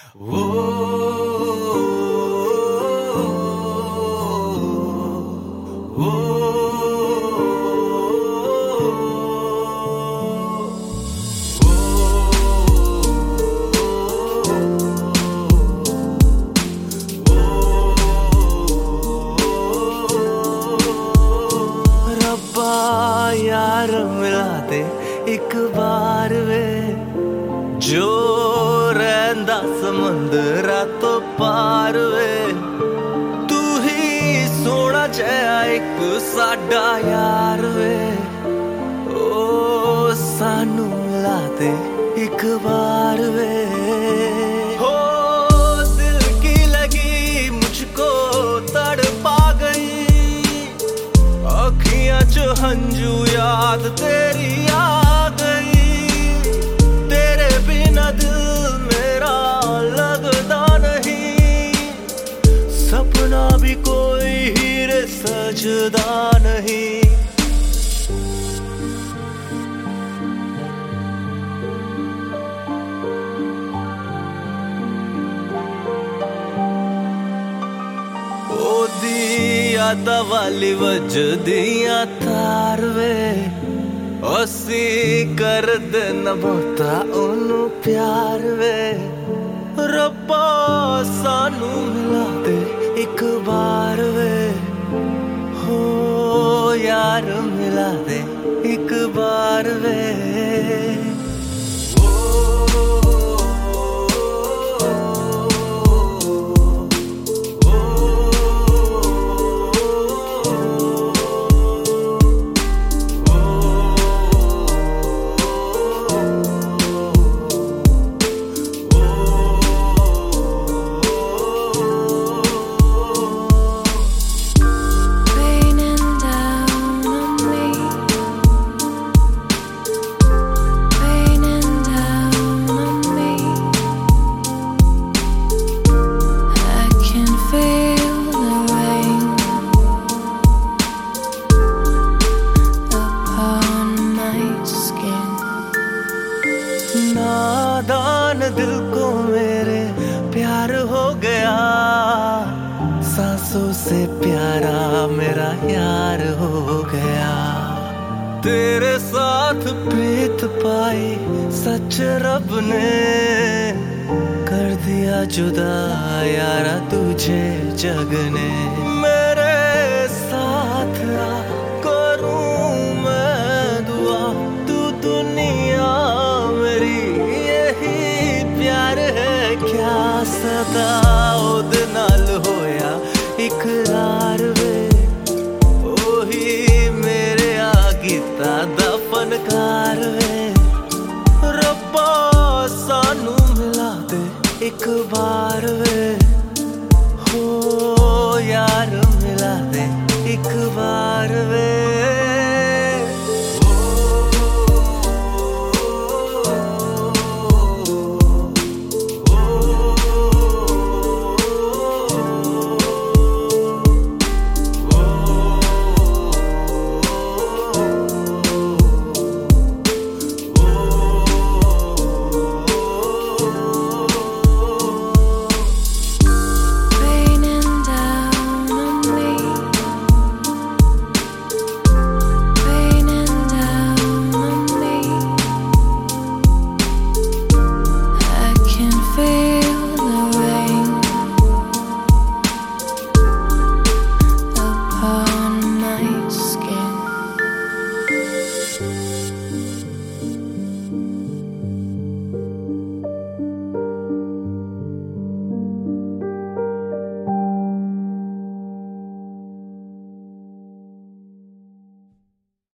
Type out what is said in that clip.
यार मिला दे एक बार वे जो रहंदा समुंदरा तो पार वे तू ही सोना जया एक साडा यार वे ओ सानू मिला दे एक बार वे हो दिल की लगी मुझको तड़पा गई अखियां जो हंजू याद तेरी आ गई तेरे बिना दिल मेरा लगता नहीं सपना भी कोई हीरे सजदा नहीं दिया वाली वजदियां तार वे असी कर दे न बहुता ओनू प्यार वे रब्बा सानू मिला दे एक बार वे हो यार मिला दे एक बार वे नादान दिल को मेरे प्यार हो गया सांसों से प्यारा मेरा यार हो गया तेरे साथ प्रीत पाई सच रब ने कर दिया जुदा यारा तुझे जग ने मेरे साथ आ करूं मैं दुआ तू दुनिया क्या सदा ओदे नाल होया इकरार वे ओही मेरे आगीता दा फनकार वे रब्बा सानू मिला दे एक बार वे हो यार मिला दे एक बार वे